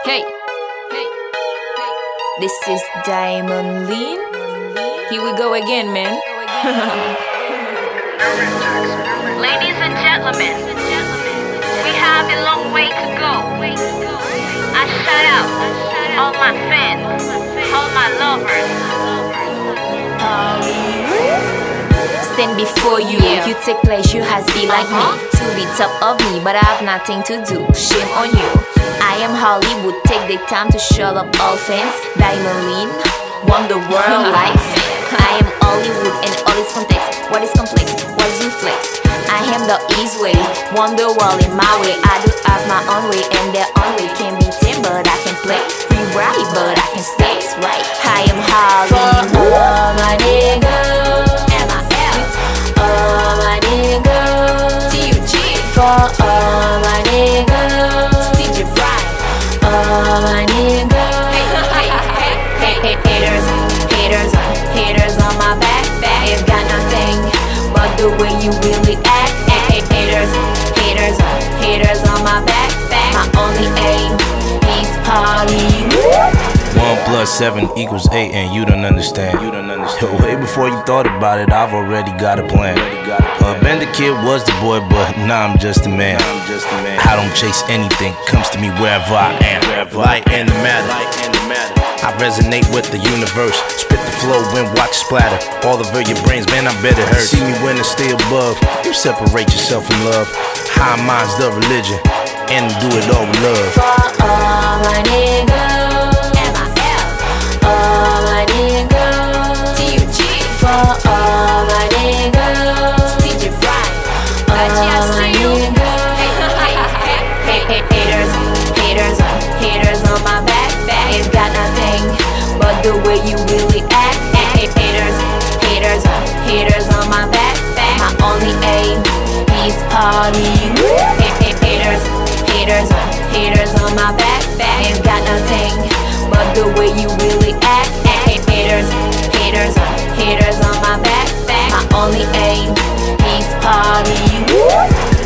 Hey, hey, hey. This is Diamond Lean. Here we go again, man. Ladies and gentlemen, we have a long way to go. I shout out all my fans, all my lovers. Stand before you, you take pleasure has be like me. To be top of me, but I have nothing to do. Shame on you. I am Hollywood, take the time to shut up all fans. Diamond Lean, wonder world life. I am Hollywood and all its context. What is complex? What is inflex? I am the easy way, wonder world in my way. I do have my own way and their own way. Can be tame, but I can play. Rewrite, but I can stay right. I am Hollywood. For all my niggas, all my niggas, TUG. For all my niggas, DJ Brian. All my niggas. Haters on my back. You've got nothing but the way you really act. Haters on my back. My only aim is Hollywood. 1 + 7 = 8, and you don't understand. Way before you thought about it, I've already got a plan. Ben the Kid was the boy, but now I'm just a man. I don't chase anything, comes to me wherever I am. Light in the matter. I resonate with the universe. Spit the flow and watch splatter. All over your brains, man, I bet it hurts. See me when I stay above. You separate yourself from love. High minds the religion, and do it all with love. For all my niggas, all my niggas, TUG. For all my niggas, DJ Brian. All my niggas. Haters on my back. You've got nothing but the way you really act. Haters on my back. My only aim is Hollywood. Haters on my back. You've got nothing but the way you really act. Haters on my back. My only aim is Hollywood.